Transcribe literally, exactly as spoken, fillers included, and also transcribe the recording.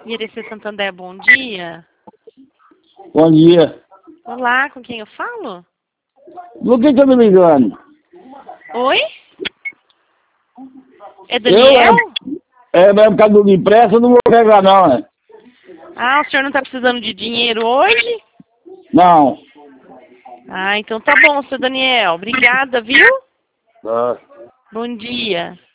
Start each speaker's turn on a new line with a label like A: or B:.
A: Irecê Santander, bom dia.
B: Bom dia.
A: Olá, com quem eu falo?
B: Do que tá me ligando?
A: Oi? É Daniel?
B: Eu, é, é por causa do impresso, eu não vou pegar não, né?
A: Ah, o senhor não está precisando de dinheiro hoje?
B: Não.
A: Ah, então tá bom, seu Daniel. Obrigada, viu?
B: Tá.
A: Bom dia.